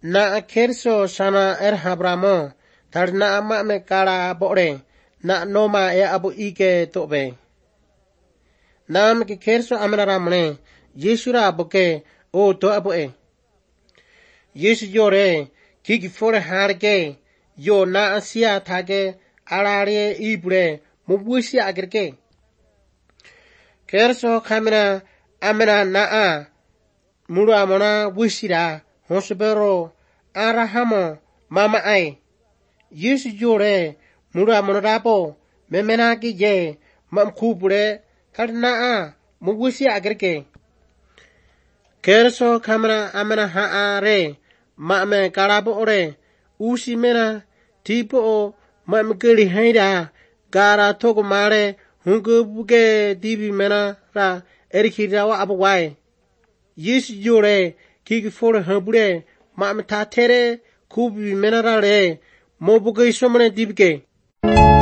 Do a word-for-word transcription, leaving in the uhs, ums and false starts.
Na kerso sana er habramo, tar na ama me kara bore, na noma e abu ike tobe. Nam ke kerso amena ramne, Yeshura boke o to abu e. Yesu yore, kiki fore harke, yo na asia tage, arare ibre, mubusi agrike. Kerso kamera amena na a, muru amona wishira, honsbero, arahamo, mama ai. Yesu yore, muru amona rapo, memena ki ye, mam kubure, karna a, mubusi agrike. Kerso kamera amena ha a re, ma me karabo ore, usi mena, tipo o, ma me kiri haida, gara toko mare, hungu buke dibi mena ra, erikirawa abuwai. Yesu yore, kiki fore hambure, ma me ta tere, kubi mena ra re, mo buke isomene dibike.